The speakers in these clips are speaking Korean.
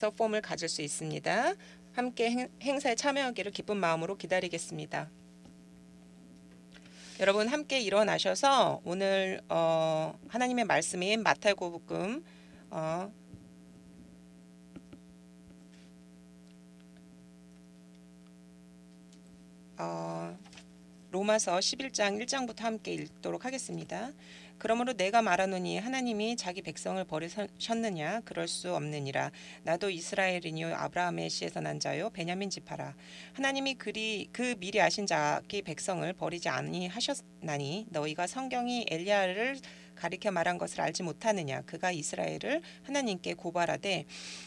폼을 가질 수 있습니다. 함께 행사에 참여하기를 기쁜 마음으로 기다리겠습니다. 여러분 함께 일어나셔서 오늘 하나님의 말씀인 마태복음 로마서 11장 1장부터 함께 읽도록 하겠습니다. 그러므로 내가 말하노니 하나님이 자기 백성을 버리셨느냐? 그럴 수 없느니라. 나도 이스라엘이니요 아브라함의 씨에서 난 자요 베냐민 지파라. 하나님이 그 미리 아신 자기 백성을 버리지 아니하셨나니 너희가 성경이 엘리야를 가리켜 말한 것을 알지 못하느냐? 그가 이스라엘을 하나님께 고발하되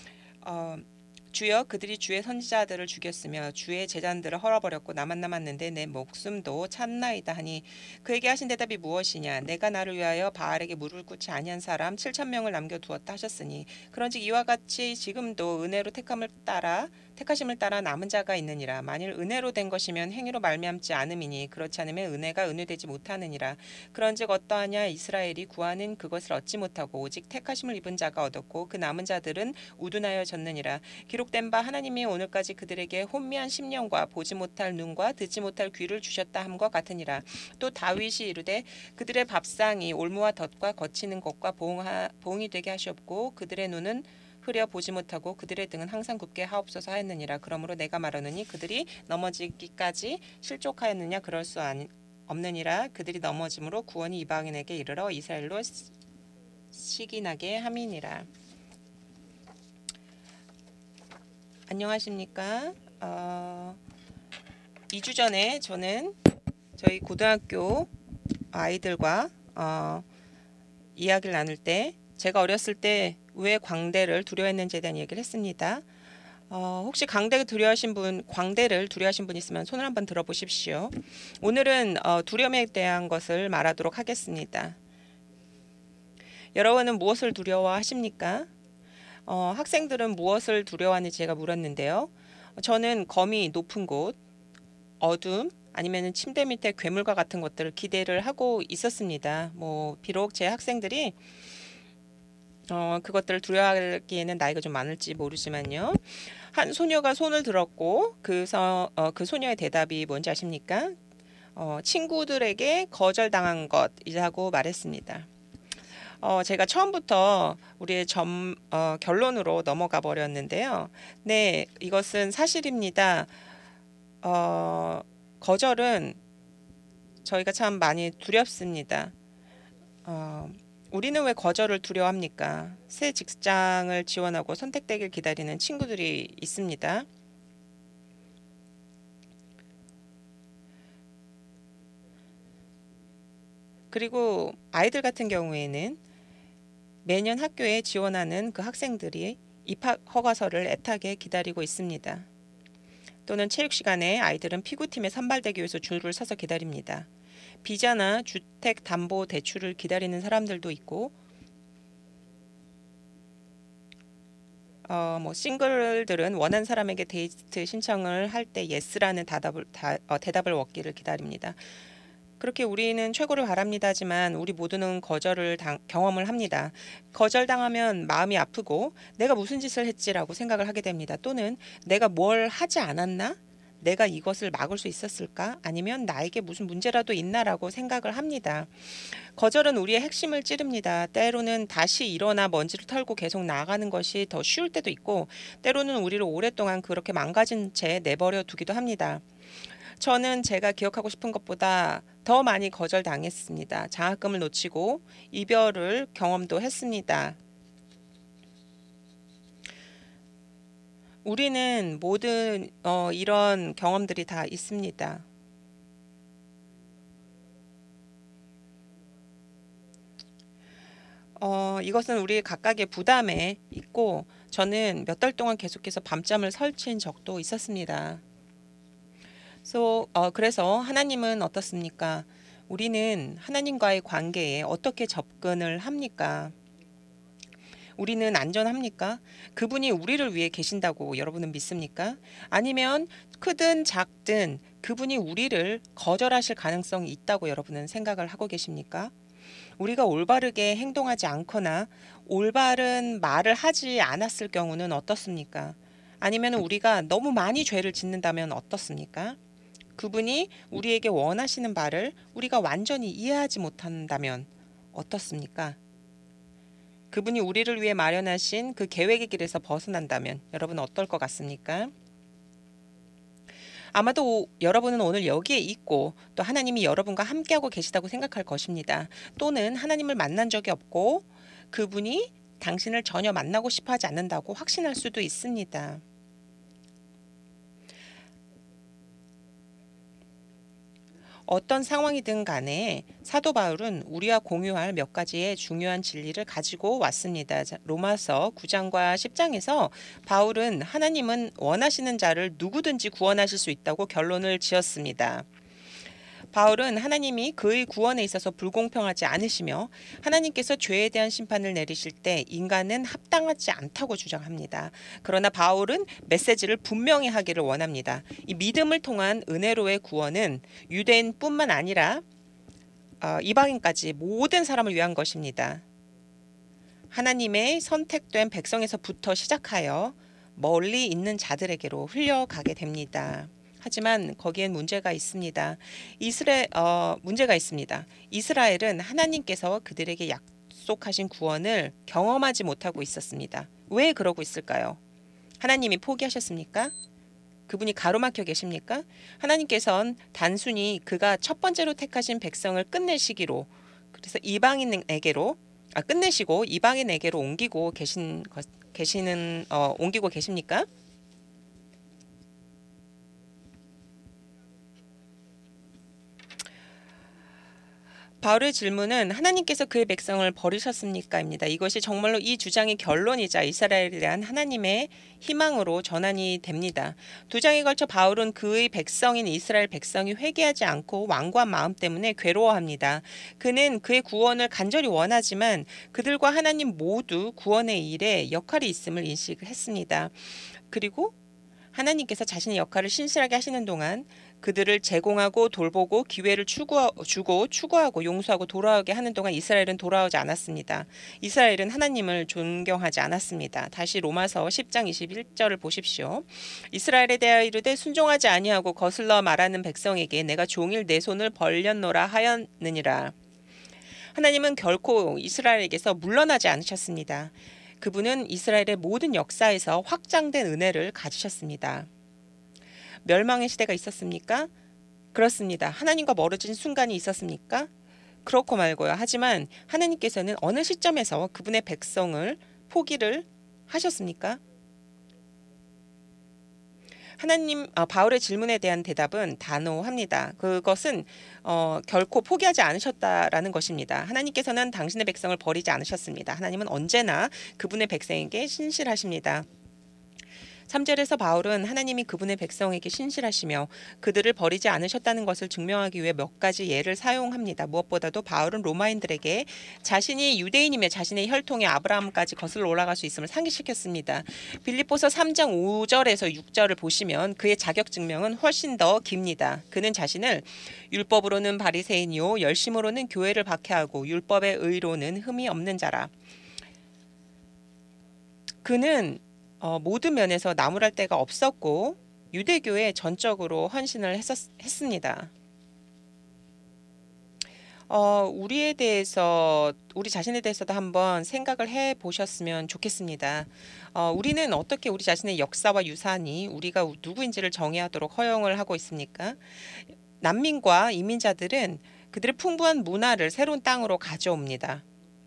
주여 그들이 주의 선지자들을 죽였으며 주의 제자들을 헐어버렸고 나만 남았는데 내 목숨도 참나이다 하니 그에게 하신 대답이 무엇이냐 내가 나를 위하여 바알에게 물을 꿇지 아니한 사람 7,000명을 남겨두었다 하셨으니 그런즉 이와 같이 지금도 은혜로 택하심을 따라 남은 자가 있느니라. 만일 은혜로 된 것이면 행위로 말미암지 않음이니 그렇지 않으면 은혜가 은혜되지 못하느니라. 그런즉 어떠하냐 이스라엘이 구하는 그것을 얻지 못하고 오직 택하심을 입은 자가 얻었고 그 남은 자들은 우둔하여졌느니라. 기록된 바 하나님이 오늘까지 그들에게 혼미한 심령과 보지 못할 눈과 듣지 못할 귀를 주셨다 함과 같으니라. 또 다윗이 이르되 그들의 밥상이 올무와 덫과 거치는 것과 봉이 되게 하시옵고 그들의 눈은 흐려 보지 못하고 그들의 등은 항상 굳게 하옵소서 하였느니라. 그러므로 내가 말하노니 그들이 넘어지기까지 실족하였느냐 그럴 수 없느니라. 그들이 넘어짐으로 구원이 이방인에게 이르러 이스라엘로 시기나게 함이니라. 안녕하십니까? 2주 전에 저는 저희 고등학교 아이들과 이야기를 나눌 때 제가 어렸을 때 왜 광대를 두려워했는지에 대한 얘기를 했습니다. 혹시 광대를 두려워하신 분 있으면 손을 한번 들어보십시오. 오늘은 두려움에 대한 것을 말하도록 하겠습니다. 여러분은 무엇을 두려워하십니까? 학생들은 무엇을 두려워하는지 제가 물었는데요. 저는 거미 높은 곳, 어둠, 아니면 침대 밑에 괴물과 같은 것들을 기대를 하고 있었습니다. 비록 제 학생들이 그것들을 두려워하기에는 나이가 좀 많을지 모르지만요. 한 소녀가 손을 들었고 그 소녀의 대답이 뭔지 아십니까? 친구들에게 거절당한 것이라고 말했습니다. 제가 처음부터 우리의 결론으로 넘어가 버렸는데요. 네, 이것은 사실입니다. 거절은 저희가 참 많이 두렵습니다. 우리는 왜 거절을 두려워합니까? 새 직장을 지원하고 선택되길 기다리는 친구들이 있습니다. 그리고 아이들 같은 경우에는 매년 학교에 지원하는 그 학생들이 입학 허가서를 애타게 기다리고 있습니다. 또는 체육 시간에 아이들은 피구팀에 선발되기 위해서 줄을 서서 기다립니다. 비자나 주택담보대출을 기다리는 사람들도 있고 싱글들은 원하는 사람에게 데이트 신청을 할 때 예스라는 대답을 얻기를 기다립니다. 그렇게 우리는 최고를 바랍니다지만 우리 모두는 거절을 경험을 합니다. 거절당하면 마음이 아프고 내가 무슨 짓을 했지라고 생각을 하게 됩니다. 또는 내가 뭘 하지 않았나? 내가 이것을 막을 수 있었을까? 아니면 나에게 무슨 문제라도 있나라고 생각을 합니다. 거절은 우리의 핵심을 찌릅니다. 때로는 다시 일어나 먼지를 털고 계속 나아가는 것이 더 쉬울 때도 있고 때로는 우리를 오랫동안 그렇게 망가진 채 내버려 두기도 합니다. 저는 제가 기억하고 싶은 것보다 더 많이 거절당했습니다. 장학금을 놓치고 이별을 경험도 했습니다. 우리는 모든 이런 경험들이 다 있습니다. 이것은 우리 각각의 부담에 있고 저는 몇 달 동안 계속해서 밤잠을 설친 적도 있었습니다. 그래서 하나님은 어떻습니까? 우리는 하나님과의 관계에 어떻게 접근을 합니까? 우리는 안전합니까? 그분이 우리를 위해 계신다고 여러분은 믿습니까? 아니면 크든 작든 그분이 우리를 거절하실 가능성이 있다고 여러분은 생각을 하고 계십니까? 우리가 올바르게 행동하지 않거나 올바른 말을 하지 않았을 경우는 어떻습니까? 아니면 우리가 너무 많이 죄를 짓는다면 어떻습니까? 그분이 우리에게 원하시는 바를 우리가 완전히 이해하지 못한다면 어떻습니까? 그분이 우리를 위해 마련하신 그 계획의 길에서 벗어난다면 여러분 어떨 것 같습니까? 아마도 여러분은 오늘 여기에 있고 또 하나님이 여러분과 함께하고 계시다고 생각할 것입니다. 또는 하나님을 만난 적이 없고 그분이 당신을 전혀 만나고 싶어 하지 않는다고 확신할 수도 있습니다. 어떤 상황이든 간에 사도 바울은 우리와 공유할 몇 가지의 중요한 진리를 가지고 왔습니다. 로마서 9장과 10장에서 바울은 하나님은 원하시는 자를 누구든지 구원하실 수 있다고 결론을 지었습니다. 바울은 하나님이 그의 구원에 있어서 불공평하지 않으시며 하나님께서 죄에 대한 심판을 내리실 때 인간은 합당하지 않다고 주장합니다. 그러나 바울은 메시지를 분명히 하기를 원합니다. 이 믿음을 통한 은혜로의 구원은 유대인뿐만 아니라 이방인까지 모든 사람을 위한 것입니다. 하나님의 선택된 백성에서부터 시작하여 멀리 있는 자들에게로 흘려가게 됩니다. 하지만 거기엔 문제가 있습니다. 문제가 있습니다. 이스라엘은 하나님께서 그들에게 약속하신 구원을 경험하지 못하고 있었습니다. 왜 그러고 있을까요? 하나님이 포기하셨습니까? 그분이 가로막혀 계십니까? 하나님께서는 단순히 그가 첫 번째로 택하신 백성을 끝내시기로 그래서 끝내시고 이방인에게로 옮기고 옮기고 계십니까? 바울의 질문은 하나님께서 그의 백성을 버리셨습니까?입니다. 이것이 정말로 이 주장의 결론이자 이스라엘에 대한 하나님의 희망으로 전환이 됩니다. 두 장에 걸쳐 바울은 그의 백성인 이스라엘 백성이 회개하지 않고 완고한 마음 때문에 괴로워합니다. 그는 그의 구원을 간절히 원하지만 그들과 하나님 모두 구원의 일에 역할이 있음을 인식했습니다. 그리고 하나님께서 자신의 역할을 신실하게 하시는 동안 그들을 제공하고 돌보고 기회를 주고 추구하고 용서하고 돌아오게 하는 동안 이스라엘은 돌아오지 않았습니다. 이스라엘은 하나님을 존경하지 않았습니다. 다시 로마서 10장 21절을 보십시오. 이스라엘에 대하여 이르되 순종하지 아니하고 거슬러 말하는 백성에게 내가 종일 내 손을 벌렸노라 하였느니라. 하나님은 결코 이스라엘에게서 물러나지 않으셨습니다. 그분은 이스라엘의 모든 역사에서 확장된 은혜를 가지셨습니다. 멸망의 시대가 있었습니까? 그렇습니다. 하나님과 멀어진 순간이 있었습니까? 그렇고 말고요. 하지만 하나님께서는 어느 시점에서 그분의 백성을 포기를 하셨습니까? 바울의 질문에 대한 대답은 단호합니다. 그것은 결코 포기하지 않으셨다라는 것입니다. 하나님께서는 당신의 백성을 버리지 않으셨습니다. 하나님은 언제나 그분의 백성에게 신실하십니다. 3절에서 바울은 하나님이 그분의 백성에게 신실하시며 그들을 버리지 않으셨다는 것을 증명하기 위해 몇 가지 예를 사용합니다. 무엇보다도 바울은 로마인들에게 자신이 유대인이며 자신의 혈통이 아브라함까지 거슬러 올라갈 수 있음을 상기시켰습니다. 빌립보서 3장 5절에서 6절을 보시면 그의 자격 증명은 훨씬 더 깁니다. 그는 자신을 율법으로는 바리새인이요 열심으로는 교회를 박해하고 율법의 의로는 흠이 없는 자라. 그는 모든 면에서 나무랄 데가 없었고 유대교에 전적으로 헌신을 했습니다. 우리 자신에 대해서도 한번 생각을 해 보셨으면 좋겠습니다. 우리는 어떻게 우리 자신의 역사와 유산이 우리가 누구인지를 정의하도록 허용을 하고 있습니까? 난민과 이민자들은 그들의 풍부한 문화를 새로운 땅으로 가져옵니다.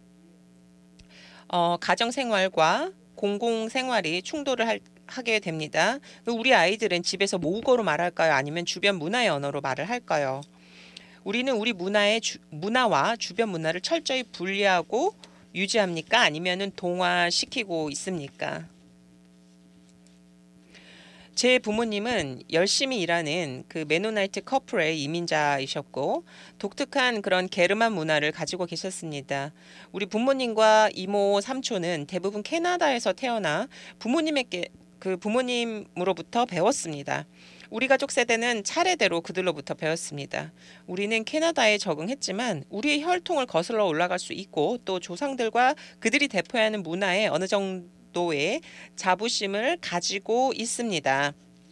가정생활과 공공생활이 충돌을 하게 됩니다. 우리 아이들은 집에서 모국어로 말할까요? 아니면 주변 문화의 언어로 말을 할까요? 우리는 우리 문화와 주변 문화를 철저히 분리하고 유지합니까? 아니면 동화시키고 있습니까? 제 부모님은 열심히 일하는 그 메노나이트 커플의 이민자이셨고 독특한 그런 게르만 문화를 가지고 계셨습니다. 우리 부모님과 이모, 삼촌은 대부분 캐나다에서 태어나 부모님으로부터 배웠습니다. 우리 가족 세대는 차례대로 그들로부터 배웠습니다. 우리는 캐나다에 적응했지만 우리의 혈통을 거슬러 올라갈 수 있고 또 조상들과 그들이 대표하는 문화에 어느 정도의 자부심을 가지고 있습니다.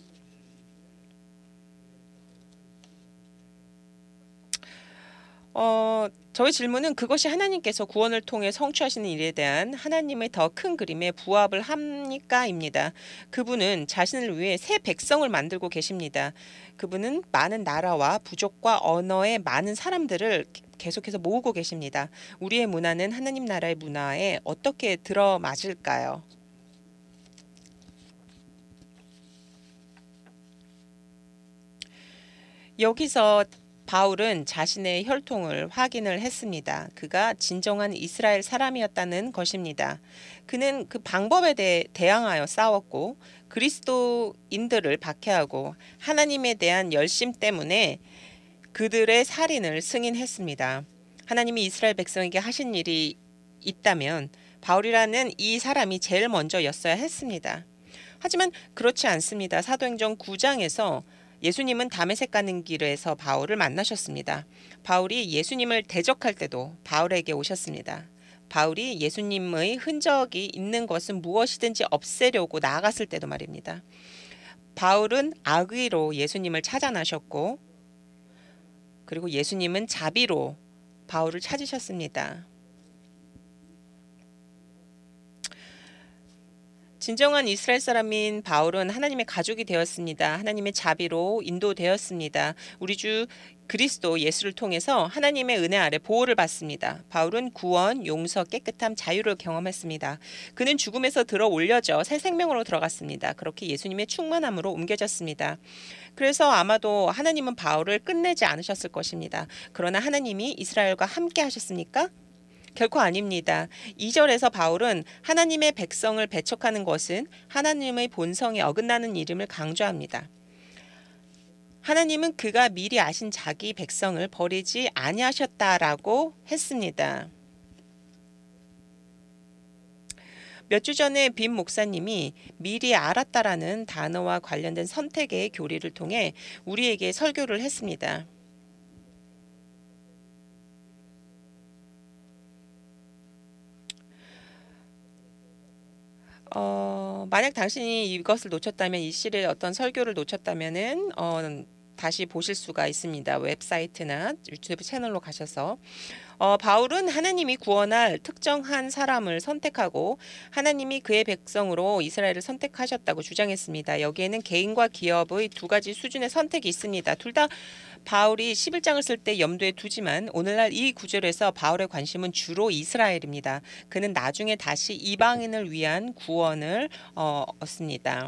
저의 질문은 그것이 하나님께서 구원을 통해 성취하시는 일에 대한 하나님의 더 큰 그림에 부합을 합니까?입니다. 그분은 자신을 위해 새 백성을 만들고 계십니다. 그분은 많은 나라와 부족과 언어의 많은 사람들을 계속해서 모으고 계십니다. 우리의 문화는 하나님 나라의 문화에 어떻게 들어맞을까요? 여기서 바울은 자신의 혈통을 확인을 했습니다. 그가 진정한 이스라엘 사람이었다는 것입니다. 그는 그 방법에 대항하여 싸웠고 그리스도인들을 박해하고 하나님에 대한 열심 때문에 그들의 살인을 승인했습니다. 하나님이 이스라엘 백성에게 하신 일이 있다면 바울이라는 이 사람이 제일 먼저였어야 했습니다. 하지만 그렇지 않습니다. 사도행전 9장에서 예수님은 다메섹 가는 길에서 바울을 만나셨습니다. 바울이 예수님을 대적할 때도 바울에게 오셨습니다. 바울이 예수님의 흔적이 있는 것은 무엇이든지 없애려고 나아갔을 때도 말입니다. 바울은 악의로 예수님을 찾아나셨고 그리고 예수님은 자비로 바울을 찾으셨습니다. 진정한 이스라엘 사람인 바울은 하나님의 가족이 되었습니다. 하나님의 자비로 인도되었습니다. 우리 주 그리스도 예수를 통해서 하나님의 은혜 아래 보호를 받습니다. 바울은 구원, 용서, 깨끗함, 자유를 경험했습니다. 그는 죽음에서 들어 올려져 새 생명으로 들어갔습니다. 그렇게 예수님의 충만함으로 옮겨졌습니다. 그래서 아마도 하나님은 바울을 끝내지 않으셨을 것입니다. 그러나 하나님이 이스라엘과 함께 하셨습니까? 결코 아닙니다. 2절에서 바울은 하나님의 백성을 배척하는 것은 하나님의 본성에 어긋나는 일임을 강조합니다. 하나님은 그가 미리 아신 자기 백성을 버리지 아니하셨다라고 했습니다. 몇 주 전에 빈 목사님이 미리 알았다라는 단어와 관련된 선택의 교리를 통해 우리에게 설교를 했습니다. 만약 당신이 이것을 놓쳤다면 이 시리의 어떤 설교를 놓쳤다면은 다시 보실 수가 있습니다. 웹사이트나 유튜브 채널로 가셔서 바울은 하나님이 구원할 특정한 사람을 선택하고 하나님이 그의 백성으로 이스라엘을 선택하셨다고 주장했습니다. 여기에는 개인과 기업의 두 가지 수준의 선택이 있습니다. 둘 다 바울이 11장을 쓸 때 염두에 두지만 오늘날 이 구절에서 바울의 관심은 주로 이스라엘입니다. 그는 나중에 다시 이방인을 위한 구원을 얻습니다.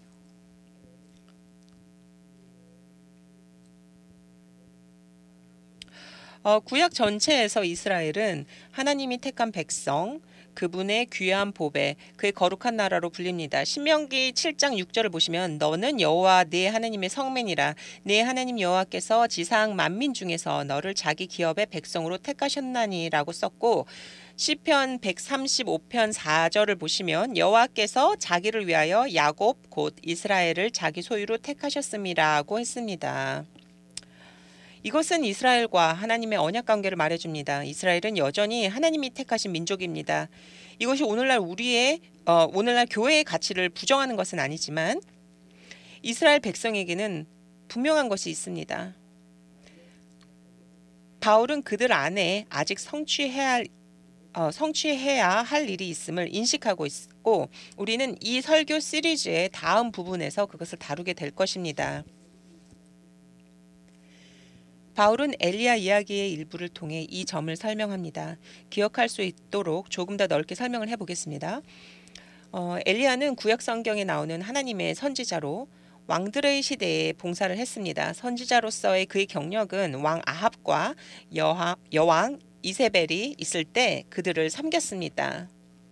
구약 전체에서 이스라엘은 하나님이 택한 백성, 그분의 귀한 보배, 그의 거룩한 나라로 불립니다. 신명기 7장 6절을 보시면 너는 여호와 네 하나님의 성민이라 네 하나님 여호와께서 지상 만민 중에서 너를 자기 기업의 백성으로 택하셨나니라고 썼고 시편 135편 4절을 보시면 여호와께서 자기를 위하여 야곱 곧 이스라엘을 자기 소유로 택하셨음이라고 했습니다. 이것은 이스라엘과 하나님의 언약 관계를 말해줍니다. 이스라엘은 여전히 하나님이 택하신 민족입니다. 이것이 오늘날 교회의 가치를 부정하는 것은 아니지만 이스라엘 백성에게는 분명한 것이 있습니다. 바울은 그들 안에 아직 성취해야 할 일이 있음을 인식하고 있고 우리는 이 설교 시리즈의 다음 부분에서 그것을 다루게 될 것입니다. 바울은 엘리야 이야기의 일부를 통해 이 점을 설명합니다. 기억할 수 있도록 조금 더 넓게 설명을 해보겠습니다. 엘리야는 구약 성경에 나오는 하나님의 선지자로 왕들의 시대에 봉사를 했습니다. 선지자로서의 그의 경력은 왕 아합과 여왕 이세벨이 있을 때 그들을 섬겼습니다.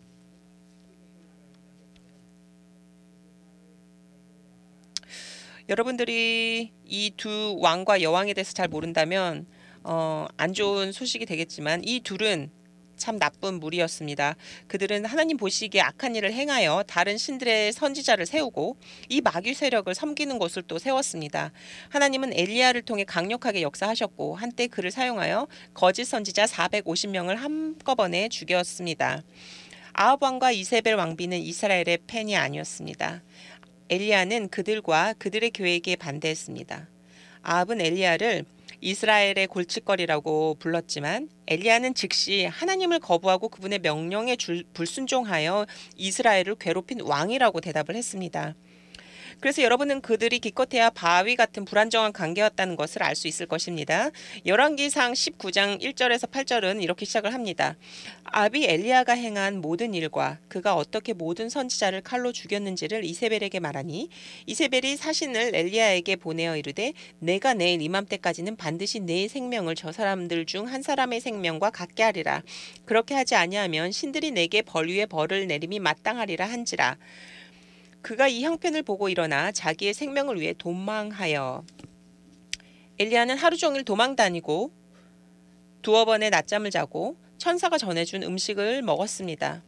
여러분들이 이 두 왕과 여왕에 대해서 잘 모른다면 안 좋은 소식이 되겠지만 이 둘은 참 나쁜 무리였습니다. 그들은 하나님 보시기에 악한 일을 행하여 다른 신들의 선지자를 세우고 이 마귀 세력을 섬기는 곳을 또 세웠습니다. 하나님은 엘리야를 통해 강력하게 역사하셨고 한때 그를 사용하여 거짓 선지자 450명을 한꺼번에 죽였습니다. 아합 왕과 이세벨 왕비는 이스라엘의 팬이 아니었습니다. 엘리야는 그들과 그들의 계획에 반대했습니다. 아합은 엘리야를 이스라엘의 골칫거리라고 불렀지만 엘리야는 즉시 하나님을 거부하고 그분의 명령에 불순종하여 이스라엘을 괴롭힌 왕이라고 대답을 했습니다. 그래서 여러분은 그들이 기껏해야 바위 같은 불안정한 관계였다는 것을 알 수 있을 것입니다. 열왕기상 19장 1절에서 8절은 이렇게 시작을 합니다. 아합이 엘리야가 행한 모든 일과 그가 어떻게 모든 선지자를 칼로 죽였는지를 이세벨에게 말하니 이세벨이 사신을 엘리야에게 보내어 이르되 내가 내일 이맘때까지는 반드시 내 생명을 저 사람들 중 한 사람의 생명과 같게 하리라. 그렇게 하지 아니하면 신들이 내게 벌 위에 벌을 내림이 마땅하리라 한지라. 그가 이 형편을 보고 일어나 자기의 생명을 위해 도망하여 엘리야는 하루 종일 도망 다니고 두어 번의 낮잠을 자고 천사가 전해준 음식을 먹었습니다.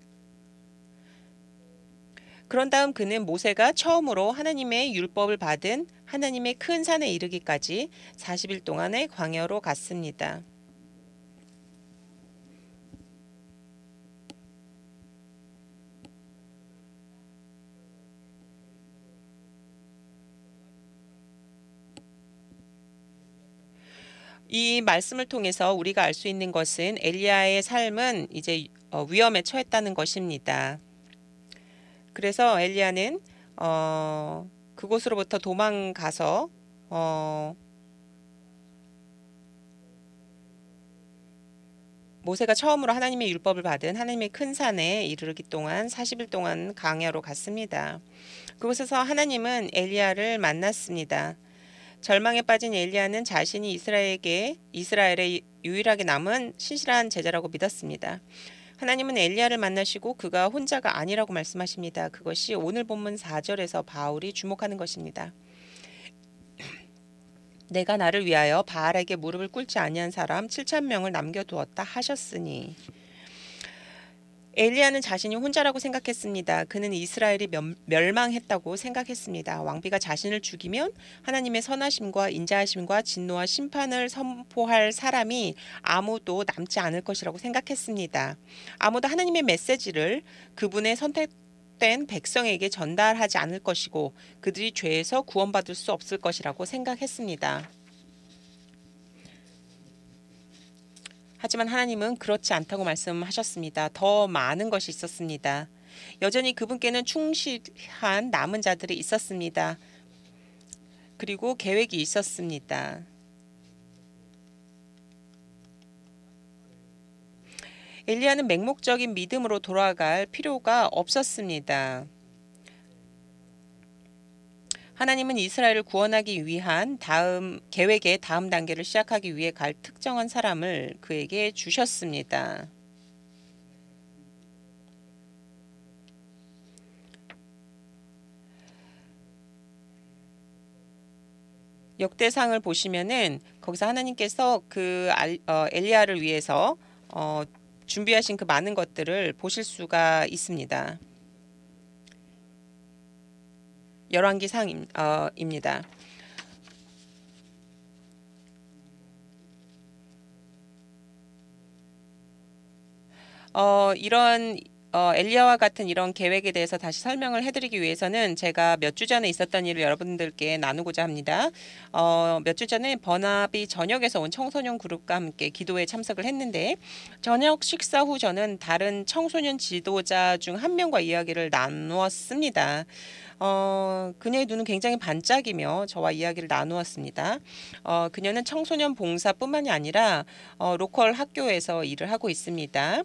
그런 다음 그는 모세가 처음으로 하나님의 율법을 받은 하나님의 큰 산에 이르기까지 40일 동안의 광야로 갔습니다. 이 말씀을 통해서 우리가 알 수 있는 것은 엘리야의 삶은 이제 위험에 처했다는 것입니다. 그래서 엘리야는 그곳으로부터 도망가서 모세가 처음으로 하나님의 율법을 받은 하나님의 큰 산에 이르기 동안 40일 동안 광야로 갔습니다. 그곳에서 하나님은 엘리야를 만났습니다. 절망에 빠진 엘리야는 자신이 이스라엘의 유일하게 남은 신실한 제자라고 믿었습니다. 하나님은 엘리야를 만나시고 그가 혼자가 아니라고 말씀하십니다. 그것이 오늘 본문 4절에서 바울이 주목하는 것입니다. 내가 나를 위하여 바알에게 무릎을 꿇지 아니한 사람 7,000명을 남겨두었다 하셨으니 엘리야는 자신이 혼자라고 생각했습니다. 그는 이스라엘이 멸망했다고 생각했습니다. 왕비가 자신을 죽이면 하나님의 선하심과 인자하심과 진노와 심판을 선포할 사람이 아무도 남지 않을 것이라고 생각했습니다. 아무도 하나님의 메시지를 그분의 선택된 백성에게 전달하지 않을 것이고 그들이 죄에서 구원받을 수 없을 것이라고 생각했습니다. 하지만 하나님은 그렇지 않다고 말씀하셨습니다. 더 많은 것이 있었습니다. 여전히 그분께는 충실한 남은 자들이 있었습니다. 그리고 계획이 있었습니다. 엘리야는 맹목적인 믿음으로 돌아갈 필요가 없었습니다. 하나님은 이스라엘을 구원하기 위한 계획의 다음 단계를 시작하기 위해 갈 특정한 사람을 그에게 주셨습니다. 역대상을 보시면은 거기서 하나님께서 엘리야를 위해서 준비하신 그 많은 것들을 보실 수가 있습니다. 열왕기상입니다. 이런 엘리야와 같은 이런 계획에 대해서 다시 설명을 해드리기 위해서는 제가 몇 주 전에 있었던 일을 여러분들께 나누고자 합니다. 몇 주 전에 버나비 전역에서 온 청소년 그룹과 함께 기도에 참석을 했는데 저녁 식사 후 저는 다른 청소년 지도자 중 한 명과 이야기를 나누었습니다. 그녀의 눈은 굉장히 반짝이며 저와 이야기를 나누었습니다. 그녀는 청소년 봉사뿐만이 아니라 로컬 학교에서 일을 하고 있습니다.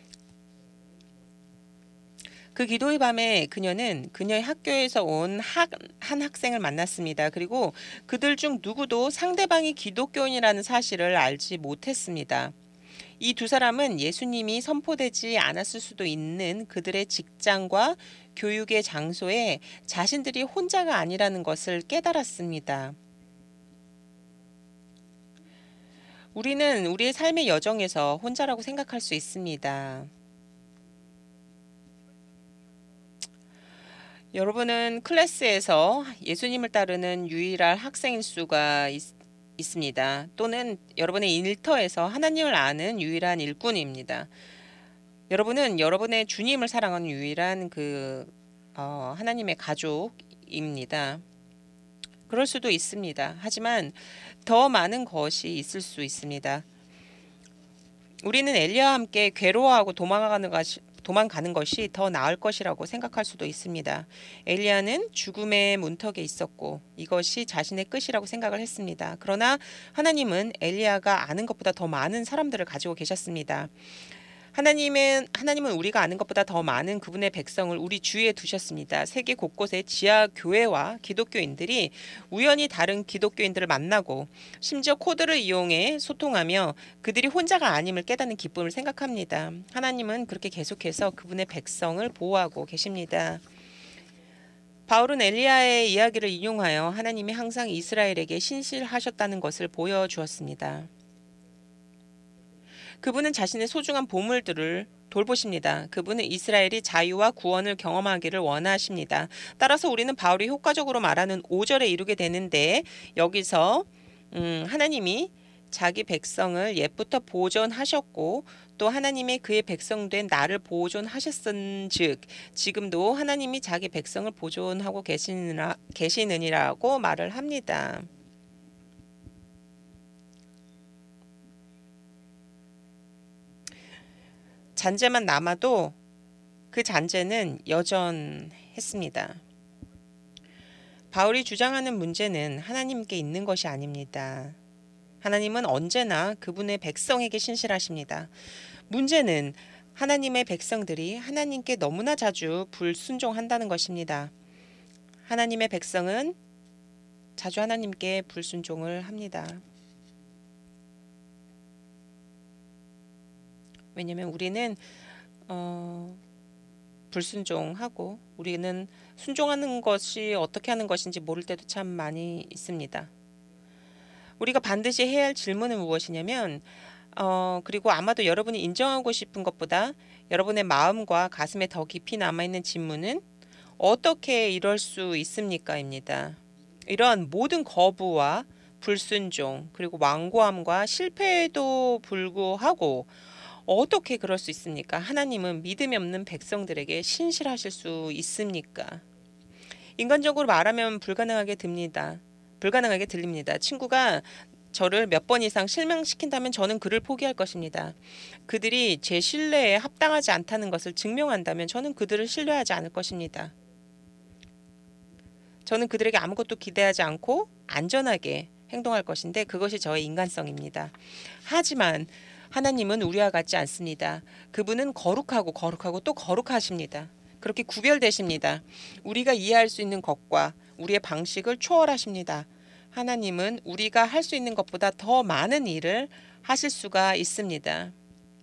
그 기도의 밤에 그녀는 그녀의 학교에서 온 한 학생을 만났습니다. 그리고 그들 중 누구도 상대방이 기독교인이라는 사실을 알지 못했습니다. 이 두 사람은 예수님이 선포되지 않았을 수도 있는 그들의 직장과 교육의 장소에 자신들이 혼자가 아니라는 것을 깨달았습니다. 우리는 우리의 삶의 여정에서 혼자라고 생각할 수 있습니다. 여러분은 클래스에서 예수님을 따르는 유일한 학생일 수가 있습니다. 또는 여러분의 일터에서 하나님을 아는 유일한 일꾼입니다. 여러분은 여러분의 주님을 사랑하는 유일한 하나님의 가족입니다. 그럴 수도 있습니다. 하지만 더 많은 것이 있을 수 있습니다. 우리는 엘리야와 함께 괴로워하고 도망가는 것이 더 나을 것이라고 생각할 수도 있습니다. 엘리야는 죽음의 문턱에 있었고 이것이 자신의 끝이라고 생각을 했습니다. 그러나 하나님은 엘리야가 아는 것보다 더 많은 사람들을 가지고 계셨습니다. 하나님은 우리가 아는 것보다 더 많은 그분의 백성을 우리 주위에 두셨습니다. 세계 곳곳의 지하 교회와 기독교인들이 우연히 다른 기독교인들을 만나고 심지어 코드를 이용해 소통하며 그들이 혼자가 아님을 깨닫는 기쁨을 생각합니다. 하나님은 그렇게 계속해서 그분의 백성을 보호하고 계십니다. 바울은 엘리야의 이야기를 인용하여 하나님이 항상 이스라엘에게 신실하셨다는 것을 보여주었습니다. 그분은 자신의 소중한 보물들을 돌보십니다. 그분은 이스라엘이 자유와 구원을 경험하기를 원하십니다. 따라서 우리는 바울이 효과적으로 말하는 5절에 이르게 되는데 여기서 하나님이 자기 백성을 옛부터 보존하셨고 또 하나님의 그의 백성된 나를 보존하셨은즉 지금도 하나님이 자기 백성을 보존하고 계시느니라고 말을 합니다. 잔재만 남아도 그 잔재는 여전했습니다. 바울이 주장하는 문제는 하나님께 있는 것이 아닙니다. 하나님은 언제나 그분의 백성에게 신실하십니다. 문제는 하나님의 백성들이 하나님께 너무나 자주 불순종한다는 것입니다. 하나님의 백성은 자주 하나님께 불순종을 합니다. 왜냐하면 우리는 불순종하고 우리는 순종하는 것이 어떻게 하는 것인지 모를 때도 참 많이 있습니다. 우리가 반드시 해야 할 질문은 무엇이냐면 그리고 아마도 여러분이 인정하고 싶은 것보다 여러분의 마음과 가슴에 더 깊이 남아있는 질문은 어떻게 이럴 수 있습니까?입니다. 이런 모든 거부와 불순종 그리고 완고함과 실패에도 불구하고 어떻게 그럴 수 있습니까? 하나님은 믿음이 없는 백성들에게 신실하실 수 있습니까? 인간적으로 말하면 불가능하게 들립니다. 친구가 저를 몇 번 이상 실망시킨다면 저는 그를 포기할 것입니다. 그들이 제 신뢰에 합당하지 않다는 것을 증명한다면 저는 그들을 신뢰하지 않을 것입니다. 저는 그들에게 아무것도 기대하지 않고 안전하게 행동할 것인데 그것이 저의 인간성입니다. 하지만 하나님은 우리와 같지 않습니다. 그분은 거룩하고 또 거룩하십니다. 그렇게 구별되십니다. 우리가 이해할 수 있는 것과 우리의 방식을 초월하십니다. 하나님은 우리가 할 수 있는 것보다 더 많은 일을 하실 수가 있습니다.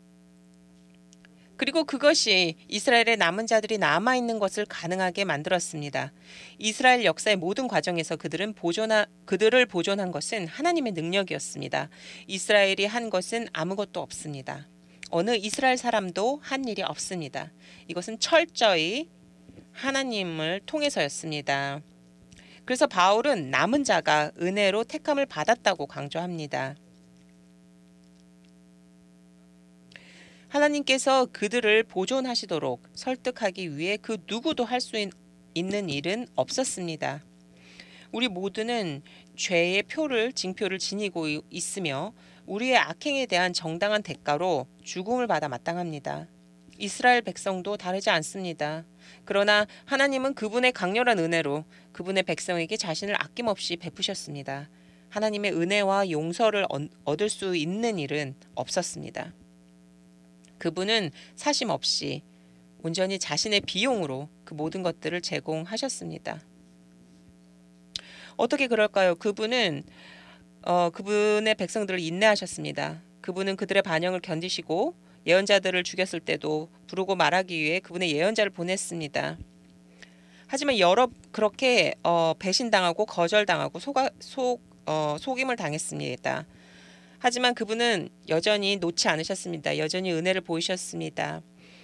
그리고 그것이 이스라엘의 남은 자들이 남아있는 것을 가능하게 만들었습니다. 이스라엘 역사의 모든 과정에서 그들을 보존한 것은 하나님의 능력이었습니다. 이스라엘이 한 것은 아무것도 없습니다. 어느 이스라엘 사람도 한 일이 없습니다. 이것은 철저히 하나님을 통해서였습니다. 그래서 바울은 남은 자가 은혜로 택함을 받았다고 강조합니다. 하나님께서 그들을 보존하시도록 설득하기 위해 그 누구도 할 수 있는 일은 없었습니다. 우리 모두는 죄의 징표를 지니고 있으며 우리의 악행에 대한 정당한 대가로 죽음을 받아 마땅합니다. 이스라엘 백성도 다르지 않습니다. 그러나 하나님은 그분의 강렬한 은혜로 그분의 백성에게 자신을 아낌없이 베푸셨습니다. 하나님의 은혜와 용서를 얻을 수 있는 일은 없었습니다. 그분은 사심 없이 온전히 자신의 비용으로 그 모든 것들을 제공하셨습니다. 어떻게 그럴까요? 그분은 그분의 백성들을 인내하셨습니다. 그분은 그들의 반역을 견디시고 예언자들을 죽였을 때도 부르고 말하기 위해 그분의 예언자를 보냈습니다. 하지만 그렇게 배신당하고 거절당하고 속임을 당했습니다. 하지만 그분은 여전히 놓지 않으셨습니다. 여전히 은혜를 보이셨습니다.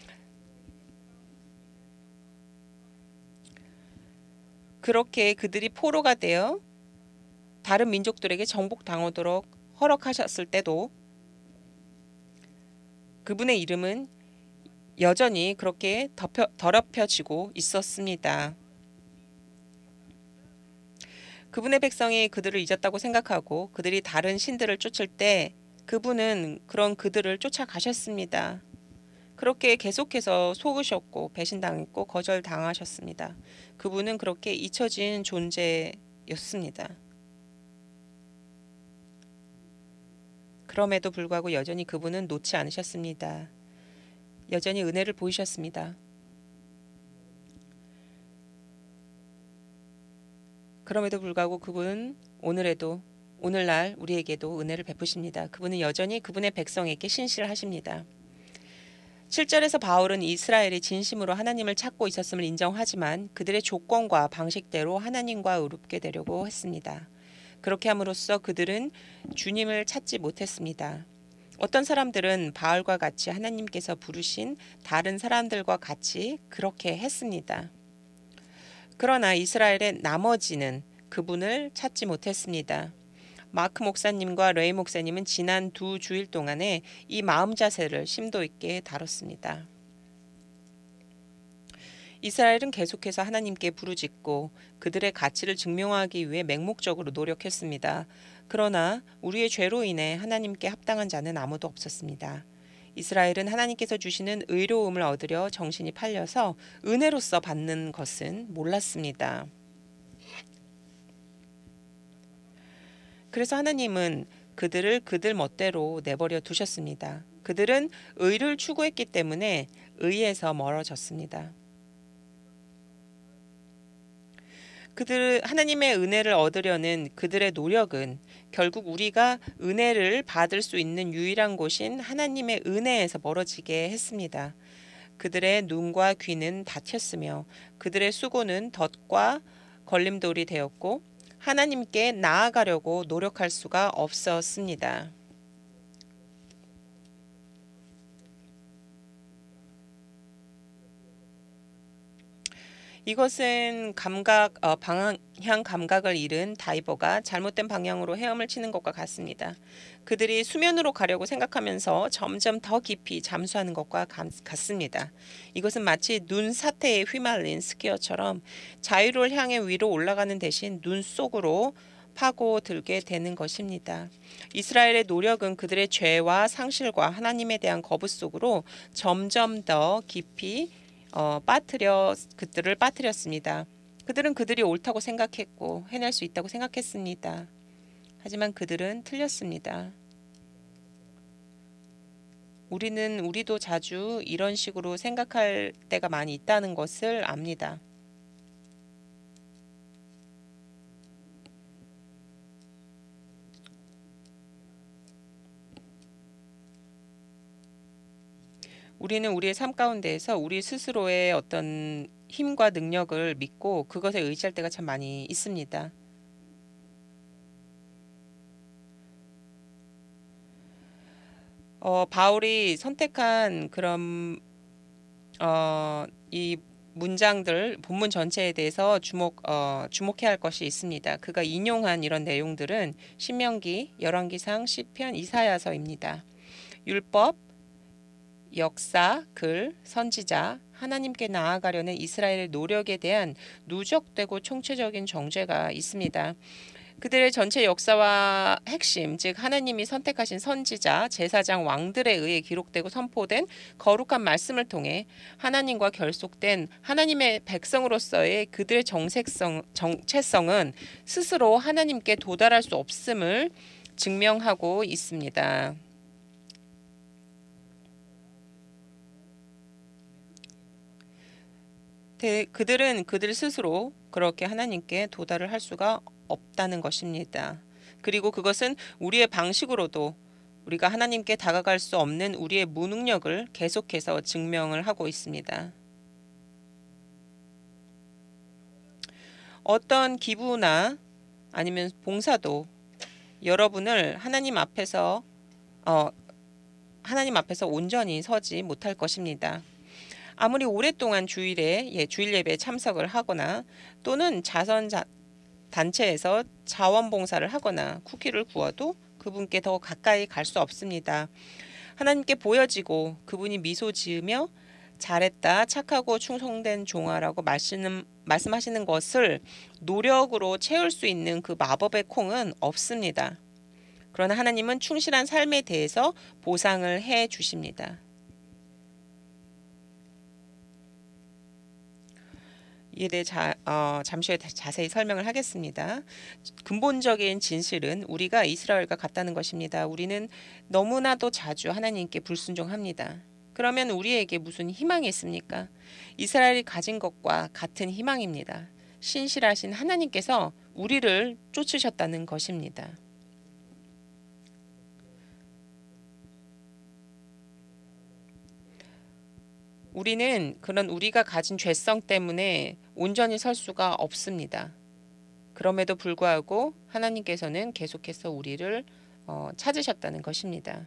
그렇게 그들이 포로가 되어 다른 민족들에게 정복당하도록 허락하셨을 때도 그분의 이름은 여전히 그렇게 더럽혀지고 있었습니다. 그분의 백성이 그들을 잊었다고 생각하고 그들이 다른 신들을 쫓을 때 그분은 그런 그들을 쫓아가셨습니다. 그렇게 계속해서 속으셨고 배신당했고 거절당하셨습니다. 그분은 그렇게 잊혀진 존재였습니다. 그럼에도 불구하고 여전히 그분은 놓지 않으셨습니다. 여전히 은혜를 보이셨습니다. 그럼에도 불구하고 그분은 오늘날 우리에게도 은혜를 베푸십니다. 그분은 여전히 그분의 백성에게 신실하십니다. 7절에서 바울은 이스라엘이 진심으로 하나님을 찾고 있었음을 인정하지만 그들의 조건과 방식대로 하나님과 의롭게 되려고 했습니다. 그렇게 함으로써 그들은 주님을 찾지 못했습니다. 어떤 사람들은 바울과 같이 하나님께서 부르신 다른 사람들과 같이 그렇게 했습니다. 그러나 이스라엘의 나머지는 그분을 찾지 못했습니다. 마크 목사님과 레이 목사님은 지난 2주일 동안에 이 마음 자세를 심도 있게 다뤘습니다. 이스라엘은 계속해서 하나님께 부르짖고 그들의 가치를 증명하기 위해 맹목적으로 노력했습니다. 그러나 우리의 죄로 인해 하나님께 합당한 자는 아무도 없었습니다. 이스라엘은 하나님께서 주시는 의로움을 얻으려 정신이 팔려서 은혜로서 받는 것은 몰랐습니다. 그래서 하나님은 그들을 그들 멋대로 내버려 두셨습니다. 그들은 의를 추구했기 때문에 의에서 멀어졌습니다. 하나님의 은혜를 얻으려는 그들의 노력은 결국 우리가 은혜를 받을 수 있는 유일한 곳인 하나님의 은혜에서 멀어지게 했습니다. 그들의 눈과 귀는 닫혔으며 그들의 수고는 덫과 걸림돌이 되었고 하나님께 나아가려고 노력할 수가 없었습니다. 이것은 방향 감각을 잃은 다이버가 잘못된 방향으로 헤엄을 치는 것과 같습니다. 그들이 수면으로 가려고 생각하면서 점점 더 깊이 잠수하는 것과 같습니다. 이것은 마치 눈 사태에 휘말린 스키어처럼 자유를 향해 위로 올라가는 대신 눈 속으로 파고들게 되는 것입니다. 이스라엘의 노력은 그들의 죄와 상실과 하나님에 대한 거부 속으로 점점 더 깊이 그들을 빠뜨렸습니다. 그들은 그들이 옳다고 생각했고 해낼 수 있다고 생각했습니다. 하지만 그들은 틀렸습니다. 우리도 자주 이런 식으로 생각할 때가 많이 있다는 것을 압니다. 우리는 우리의 삶 가운데에서 우리 스스로의 어떤 힘과 능력을 믿고 그것에 의지할 때가 참 많이 있습니다. 바울이 선택한 그런 이 문장들 본문 전체에 대해서 주목해야 할 것이 있습니다. 그가 인용한 이런 내용들은 신명기, 열왕기상, 시편, 이사야서입니다. 율법, 역사, 글, 선지자, 하나님께 나아가려는 이스라엘의 노력에 대한 누적되고 총체적인 정죄가 있습니다. 그들의 전체 역사와 핵심, 즉 하나님이 선택하신 선지자, 제사장, 왕들에 의해 기록되고 선포된 거룩한 말씀을 통해 하나님과 결속된 하나님의 백성으로서의 그들의 정체성은 스스로 하나님께 도달할 수 없음을 증명하고 있습니다. 그들은 그들 스스로 그렇게 하나님께 도달을 할 수가 없다는 것입니다. 그리고 그것은 우리의 방식으로도 우리가 하나님께 다가갈 수 없는 우리의 무능력을 계속해서 증명을 하고 있습니다. 어떤 기부나 아니면 봉사도 여러분을 어, 하나님 앞에서 온전히 서지 못할 것입니다. 아무리 오랫동안 주일 예배에 참석을 하거나 또는 단체에서 자원봉사를 하거나 쿠키를 구워도 그분께 더 가까이 갈 수 없습니다. 하나님께 보여지고 그분이 미소 지으며 잘했다, 착하고 충성된 종아라고 말씀하시는 것을 노력으로 채울 수 있는 그 마법의 콩은 없습니다. 그러나 하나님은 충실한 삶에 대해서 보상을 해 주십니다. 이에 대해 잠시 후에 자세히 설명을 하겠습니다. 근본적인 진실은 우리가 이스라엘과 같다는 것입니다. 우리는 너무나도 자주 하나님께 불순종합니다. 그러면 우리에게 무슨 희망이 있습니까? 이스라엘이 가진 것과 같은 희망입니다. 신실하신 하나님께서 우리를 쫓으셨다는 것입니다. 우리는 그런 우리가 가진 죄성 때문에 온전히 설 수가 없습니다. 그럼에도 불구하고 하나님께서는 계속해서 우리를 찾으셨다는 것입니다.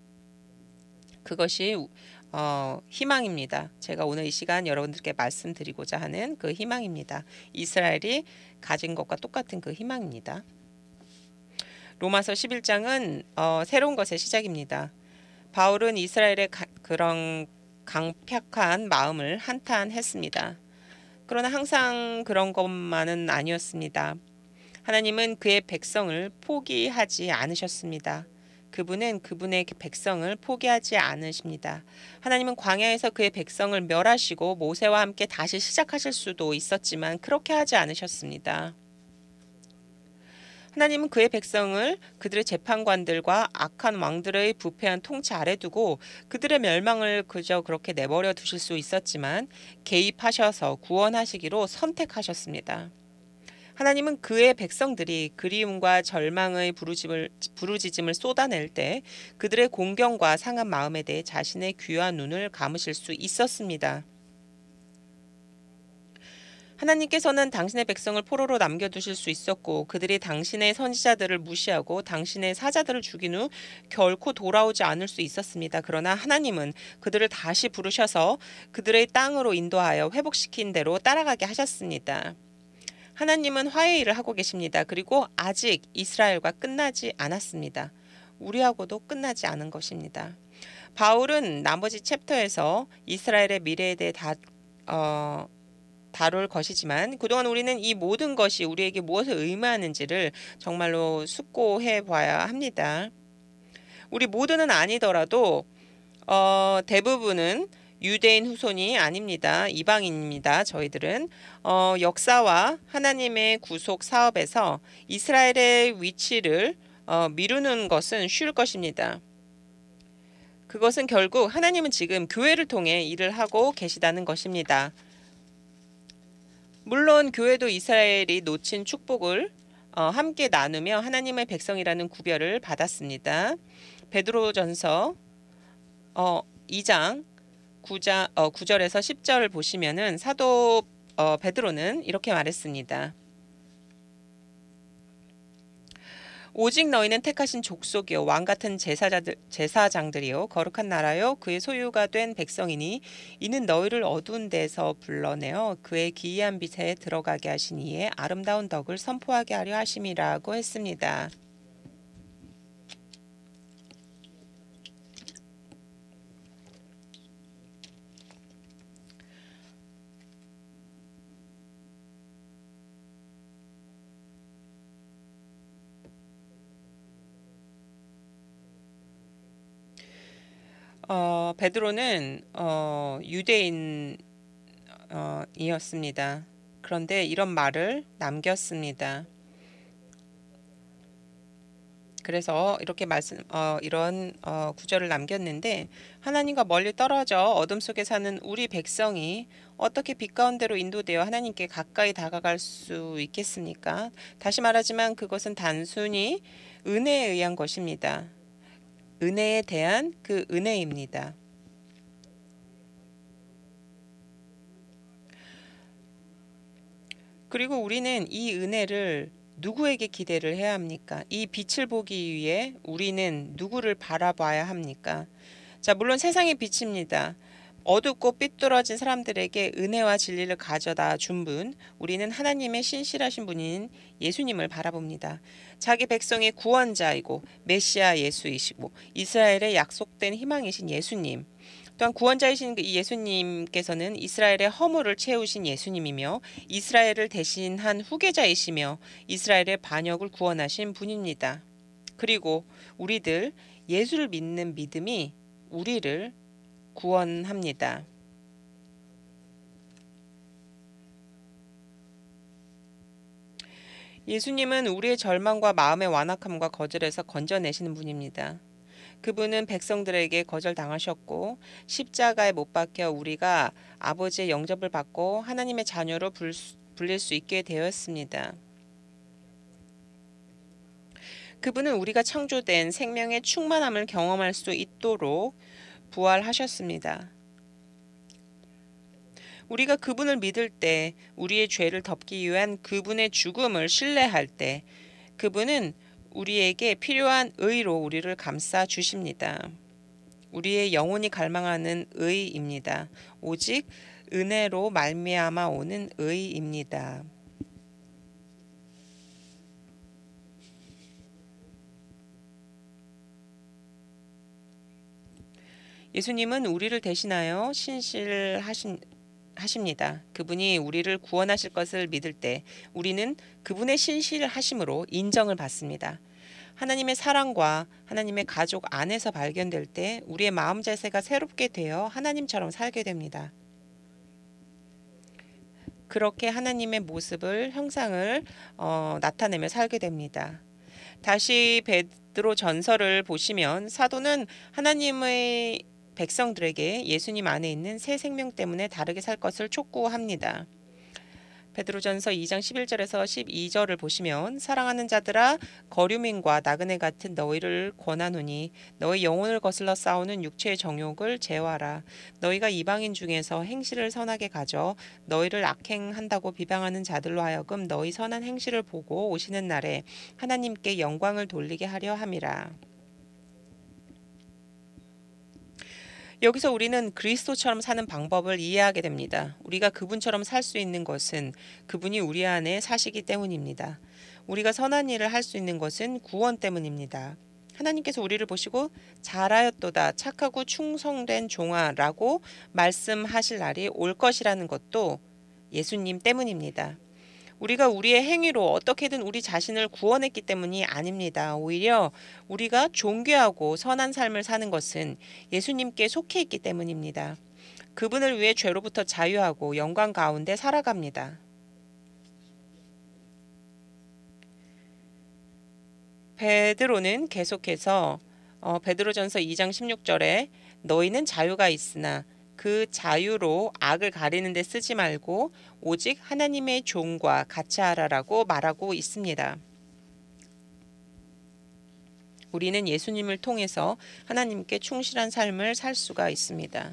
그것이 희망입니다. 제가 오늘 이 시간 여러분들께 말씀드리고자 하는 그 희망입니다. 이스라엘이 가진 것과 똑같은 그 희망입니다. 로마서 11장은 새로운 것의 시작입니다. 바울은 이스라엘의 그런 강팍한 마음을 한탄했습니다. 그러나 항상 그런 것만은 아니었습니다. 하나님은 그의 백성을 포기하지 않으셨습니다. 그분은 그분의 백성을 포기하지 않으십니다. 하나님은 광야에서 그의 백성을 멸하시고 모세와 함께 다시 시작하실 수도 있었지만 그렇게 하지 않으셨습니다. 하나님은 그의 백성을 그들의 재판관들과 악한 왕들의 부패한 통치 아래 두고 그들의 멸망을 그저 그렇게 내버려 두실 수 있었지만 개입하셔서 구원하시기로 선택하셨습니다. 하나님은 그의 백성들이 그리움과 절망의 부르짖음을 쏟아낼 때 그들의 공경과 상한 마음에 대해 자신의 귀와 눈을 감으실 수 있었습니다. 하나님께서는 당신의 백성을 포로로 남겨두실 수 있었고 그들이 당신의 선지자들을 무시하고 당신의 사자들을 죽인 후 결코 돌아오지 않을 수 있었습니다. 그러나 하나님은 그들을 다시 부르셔서 그들의 땅으로 인도하여 회복시킨 대로 따라가게 하셨습니다. 하나님은 화해의 일을 하고 계십니다. 그리고 아직 이스라엘과 끝나지 않았습니다. 우리하고도 끝나지 않은 것입니다. 바울은 나머지 챕터에서 이스라엘의 미래에 대해 다룰 것이지만 그동안 우리는 이 모든 것이 우리에게 무엇을 의미하는지를 정말로 숙고해 봐야 합니다. 우리 모두는 아니더라도 대부분은 유대인 후손이 아닙니다. 이방인입니다. 저희들은 역사와 하나님의 구속 사업에서 이스라엘의 위치를 미루는 것은 쉬울 것입니다. 그것은 결국 하나님은 지금 교회를 통해 일을 하고 계시다는 것입니다. 물론 교회도 이스라엘이 놓친 축복을 함께 나누며 하나님의 백성이라는 구별을 받았습니다. 베드로전서 2장 9절에서 10절을 보시면은 사도 베드로는 이렇게 말했습니다. 오직 너희는 택하신 족속이요 왕 같은 제사장들이요 거룩한 나라요 그의 소유가 된 백성이니 이는 너희를 어두운 데서 불러내어 그의 기이한 빛에 들어가게 하신 이의 아름다운 덕을 선포하게 하려 하심이라고 했습니다. 베드로는 유대인이었습니다. 그런데 이런 말을 남겼습니다. 그래서 이렇게 이런 구절을 남겼는데 하나님과 멀리 떨어져 어둠 속에 사는 우리 백성이 어떻게 빛 가운데로 인도되어 하나님께 가까이 다가갈 수 있겠습니까? 다시 말하지만 그것은 단순히 은혜에 의한 것입니다. 은혜에 대한 그 은혜입니다. 그리고 우리는 이 은혜를 누구에게 기대를 해야 합니까? 이 빛을 보기 위해 우리는 누구를 바라봐야 합니까? 자, 물론 세상의 빛입니다. 어둡고 삐뚤어진 사람들에게 은혜와 진리를 가져다 준 분, 우리는 하나님의 신실하신 분인 예수님을 바라봅니다. 자기 백성의 구원자이고 메시아 예수이시고 이스라엘의 약속된 희망이신 예수님, 또한 구원자이신 이 예수님께서는 이스라엘의 허물을 채우신 예수님이며 이스라엘을 대신한 후계자이시며 이스라엘의 반역을 구원하신 분입니다. 그리고 우리들 예수를 믿는 믿음이 우리를 구원합니다. 예수님은 우리의 절망과 마음의 완악함과 거절에서 건져내시는 분입니다. 그분은 백성들에게 거절당하셨고 십자가에 못 박혀 우리가 아버지의 영접을 받고 하나님의 자녀로 불릴 수 있게 되었습니다. 그분은 우리가 창조된 생명의 충만함을 경험할 수 있도록 부활하셨습니다. 우리가 그분을 믿을 때, 우리의 죄를 덮기 위한 그분의 죽음을 신뢰할 때, 그분은 우리에게 필요한 의로 우리를 감싸 주십니다. 우리의 영혼이 갈망하는 의입니다. 오직 은혜로 말미암아 오는 의입니다. 예수님은 우리를 대신하여 하십니다. 그분이 우리를 구원하실 것을 믿을 때 우리는 그분의 신실하심으로 인정을 받습니다. 하나님의 사랑과 하나님의 가족 안에서 발견될 때 우리의 마음 자세가 새롭게 되어 하나님처럼 살게 됩니다. 그렇게 하나님의 모습을 형상을 나타내며 살게 됩니다. 다시 베드로 전서를 보시면 사도는 하나님의 백성들에게 예수님 안에 있는 새 생명 때문에 다르게 살 것을 촉구합니다. 베드로전서 2장 11절에서 12절을 보시면 사랑하는 자들아 거류민과 나그네 같은 너희를 권하노니 너희 영혼을 거슬러 싸우는 육체의 정욕을 제어하라. 너희가 이방인 중에서 행실을 선하게 가져 너희를 악행한다고 비방하는 자들로 하여금 너희 선한 행실을 보고 오시는 날에 하나님께 영광을 돌리게 하려 함이라. 여기서 우리는 그리스도처럼 사는 방법을 이해하게 됩니다. 우리가 그분처럼 살 수 있는 것은 그분이 우리 안에 사시기 때문입니다. 우리가 선한 일을 할 수 있는 것은 구원 때문입니다. 하나님께서 우리를 보시고 잘하였도다 착하고 충성된 종아라고 말씀하실 날이 올 것이라는 것도 예수님 때문입니다. 우리가 우리의 행위로 어떻게든 우리 자신을 구원했기 때문이 아닙니다. 오히려 우리가 존귀하고 선한 삶을 사는 것은 예수님께 속해 있기 때문입니다. 그분을 위해 죄로부터 자유하고 영광 가운데 살아갑니다. 베드로는 계속해서 베드로전서 2장 16절에 너희는 자유가 있으나 그 자유로 악을 가리는 데 쓰지 말고 오직 하나님의 종과 같이 하라라고 말하고 있습니다. 우리는 예수님을 통해서 하나님께 충실한 삶을 살 수가 있습니다.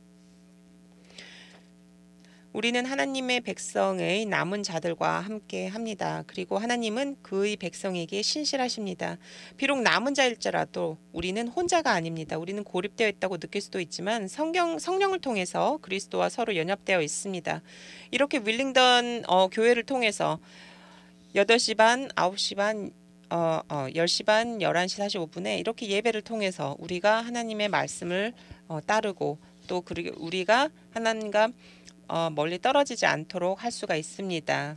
우리는 하나님의 백성의 남은 자들과 함께 합니다. 그리고 하나님은 그의 백성에게 신실하십니다. 비록 남은 자일지라도 우리는 혼자가 아닙니다. 우리는 고립되어 있다고 느낄 수도 있지만 성령을 통해서 그리스도와 서로 연합되어 있습니다. 이렇게 윌링던 교회를 통해서 8시 반, 9시 반, 10시 반, 11시 45분에 이렇게 예배를 통해서 우리가 하나님의 말씀을 따르고 또 그리고 우리가 하나님과 멀리 떨어지지 않도록 할 수가 있습니다.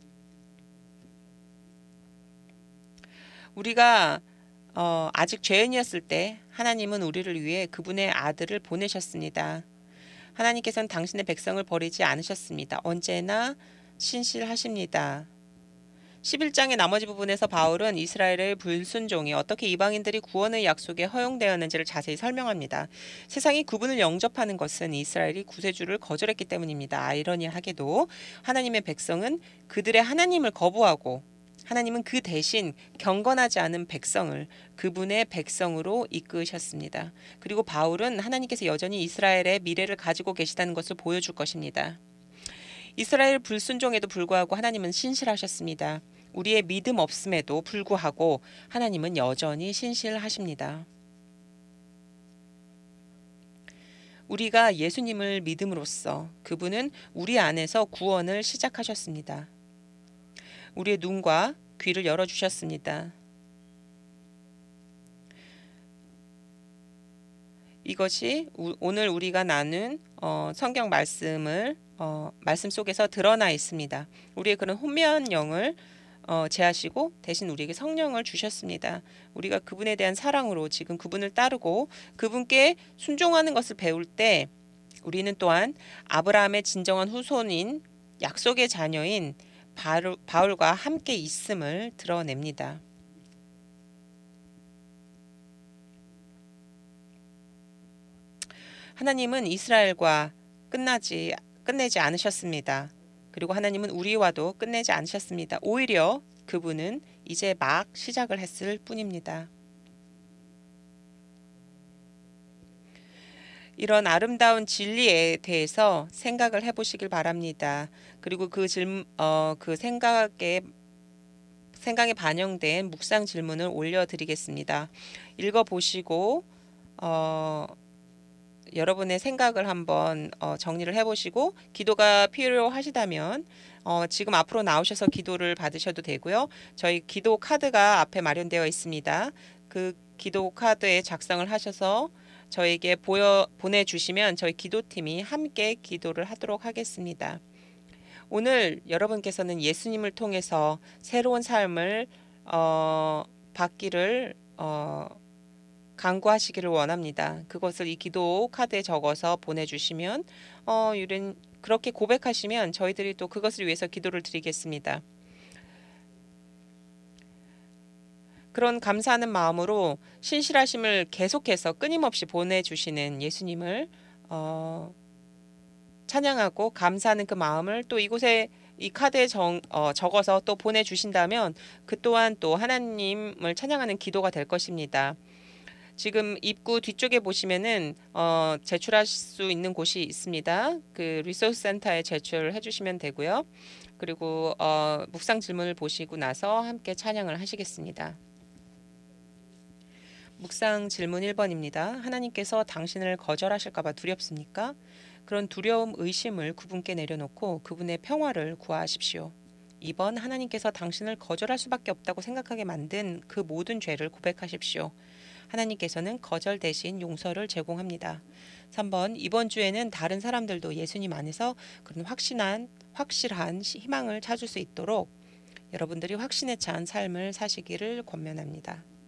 우리가 아직 죄인이었을 때 하나님은 우리를 위해 그분의 아들을 보내셨습니다. 하나님께서는 당신의 백성을 버리지 않으셨습니다. 언제나 신실하십니다. 11장의 나머지 부분에서 바울은 이스라엘의 불순종이 어떻게 이방인들이 구원의 약속에 허용되었는지를 자세히 설명합니다. 세상이 그분을 영접하는 것은 이스라엘이 구세주를 거절했기 때문입니다. 아이러니하게도 하나님의 백성은 그들의 하나님을 거부하고 하나님은 그 대신 경건하지 않은 백성을 그분의 백성으로 이끄셨습니다. 그리고 바울은 하나님께서 여전히 이스라엘의 미래를 가지고 계시다는 것을 보여줄 것입니다. 이스라엘 불순종에도 불구하고 하나님은 신실하셨습니다. 우리의 믿음 없음에도 불구하고 하나님은 여전히 신실하십니다. 우리가 예수님을 믿음으로써 그분은 우리 안에서 구원을 시작하셨습니다. 우리의 눈과 귀를 열어주셨습니다. 이것이 오늘 우리가 나눈 성경 말씀 속에서 드러나 있습니다. 우리의 그런 혼미한 영을 제하시고 대신 우리에게 성령을 주셨습니다. 우리가 그분에 대한 사랑으로 지금 그분을 따르고 그분께 순종하는 것을 배울 때 우리는 또한 아브라함의 진정한 후손인 약속의 자녀인 바울과 함께 있음을 드러냅니다. 하나님은 이스라엘과 끝내지 않으셨습니다. 그리고 하나님은 우리와도 끝내지 않으셨습니다. 오히려 그분은 이제 막 시작을 했을 뿐입니다. 이런 아름다운 진리에 대해서 생각을 해보시길 바랍니다. 그리고 그 생각에 반영된 묵상 질문을 올려드리겠습니다. 읽어보시고 여러분의 생각을 한번 정리를 해보시고 기도가 필요하시다면 지금 앞으로 나오셔서 기도를 받으셔도 되고요. 저희 기도 카드가 앞에 마련되어 있습니다. 그 기도 카드에 작성을 하셔서 저에게 보내주시면 저희 기도팀이 함께 기도를 하도록 하겠습니다. 오늘 여러분께서는 예수님을 통해서 새로운 삶을 받기를 간구하시기를 원합니다. 그것을 이 기도 카드에 적어서 보내주시면 그렇게 고백하시면 저희들이 또 그것을 위해서 기도를 드리겠습니다. 그런 감사하는 마음으로 신실하심을 계속해서 끊임없이 보내주시는 예수님을 찬양하고 감사하는 그 마음을 또 이곳에 이 카드에 적어서 또 보내주신다면 그 또한 또 하나님을 찬양하는 기도가 될 것입니다. 지금 입구 뒤쪽에 보시면은 제출할 수 있는 곳이 있습니다. 그 리소스 센터에 제출을 해주시면 되고요. 그리고 묵상 질문을 보시고 나서 함께 찬양을 하시겠습니다. 묵상 질문 1번입니다. 하나님께서 당신을 거절하실까 봐 두렵습니까? 그런 두려움, 의심을 그분께 내려놓고 그분의 평화를 구하십시오. 2번 하나님께서 당신을 거절할 수밖에 없다고 생각하게 만든 그 모든 죄를 고백하십시오. 하나님께서는 거절 대신 용서를 제공합니다. 3번 이번 주에는 다른 사람들도 예수님 안에서 그런 확실한 희망을 찾을 수 있도록 여러분들이 확신에 찬 삶을 사시기를 권면합니다.